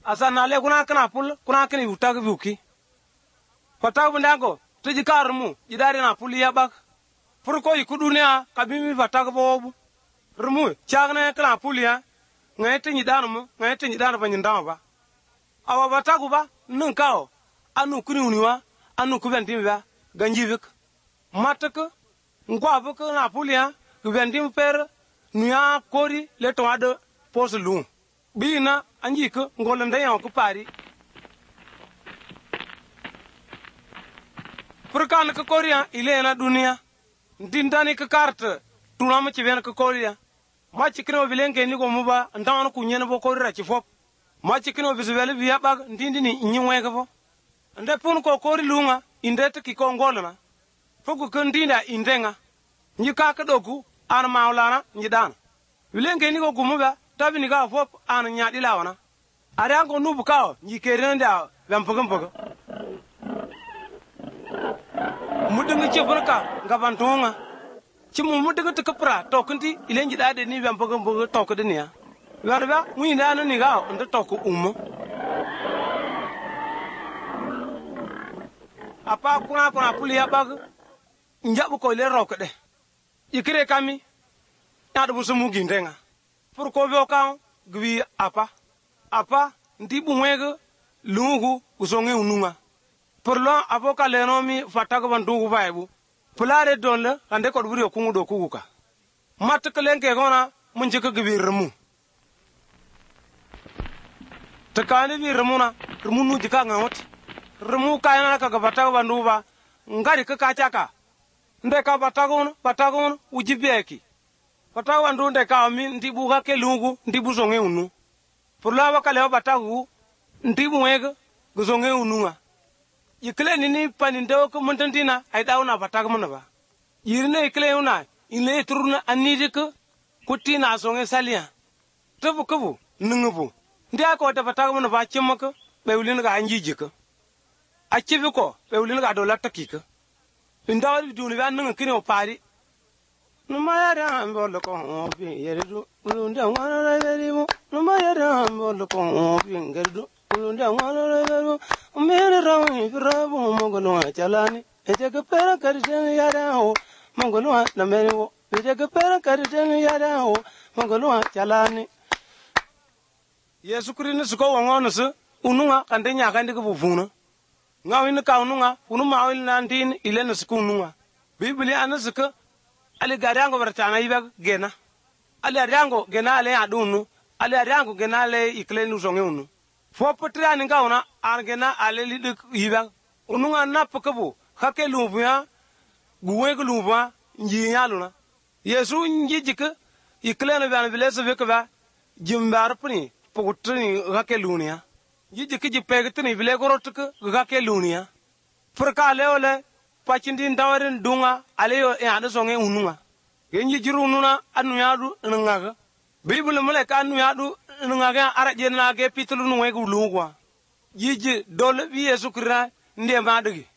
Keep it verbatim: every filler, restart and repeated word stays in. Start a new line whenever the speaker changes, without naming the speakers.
asana le kuna kana pul kuna kini utag buki patag bundango tiji karmu jidari na pul ya bak furko ikudunia kabimi patag bobu rumu chagne kana pul ya ngete nyidanum ngete nyidana banyindama ba awa batagu ba nunkao anu kuni uniwa anu kubentim ba ganjivik matak ngwabuk na pul ya kubentim per nuya kori le toade poslu bina anjiko ngolanda yan ko pari furkan ko koria ilena dunia ndindani ka carte tunama ci ben ko koria ma ci kino bilenge ni ko muba ndan ko nyen bo korira ci fop ma ci kino bisbel biya bag ndindini nyinwe ko fo nde pun ko kori lunga indete ki ko ngolna fogu ko ndinda indenga nyi ka ka dogu an maulana nyi dan bilenge ni ko gumuba tabi ni ga fop an nyaadi lawana ari an ko nubu kawo nyi kere nda bam pugum pugu mudungi ci burka ngabantunga ci mu mudungi to kapra to kunti ile nyi dade ni bam pugum pugu to ko denia warba mu nda no ni ga ndo to ko ummo apa kuna kuna puli ya bag njabu ko le rok de ikire kami adu musumu gindenga pour ko vio kan gwi apa apa ndibu mwege lungu usonge ununga pour lo avoka lenomi fatago bandugu baibu pulare donle ande ko buri ko ngudo kuguka matkelenke gona munjika gwi remu takani bi remuna remunu jika ngamot remu kayana ka fatago bandugu ba ngari ka kachaka nde ka batagon batagon ujibeki patawa ndunde ka mi ndibu ka ke lungu ndibu zonge unu purlawa ka lewa batagu ndibu wege guzonge ununga yikle nini panindo ko muntantina ay dawna batagu munaba yirne ikle una ile turuna anidik kutina zonge salia tubu kubu nungubu ndia ko ta batagu munaba chimaka bewlin ga anjijika achiviko bewlin ga dola takika indawri duni ba nunga kini opari numayara ambolo ko bi yeredu ulunda ngwana reverimu numayara ambolo ko bi ngeredu ulunda ngwana reverimu umene rawi firabu mongolo chalani ejeke pera kariteni yara ho mongolo na meriwo ejeke pera kariteni yara ho mongolo chalani Yesu Kristo suko wangono su ununga kande nya kande ko bufuna ngawin ka ununga unu mawil nandin ile na suko ununga biblia anasuka ali gariango bertana iba gena ali ariango gena ale adunu ali ariango gena ale iklenu zonge unu fo potra ninga una an gena ale lidik iba ununga na pakabu hake lubuya guwe gluba nyinyaluna Yesu njijika iklenu ban bilese vekba jimbar pni pokutni hake lunia njijika jipegtni bile gorotuk hake lunia furka ole pachindi ndawarin dunga aleyo e adu zonge ununga genji jiru ununa anu yadu ngaga bible mule ka anu yadu ngaga araje na ge pitulu nuwe gulugwa yiji dole bi Yesu Kristo ndiye madigi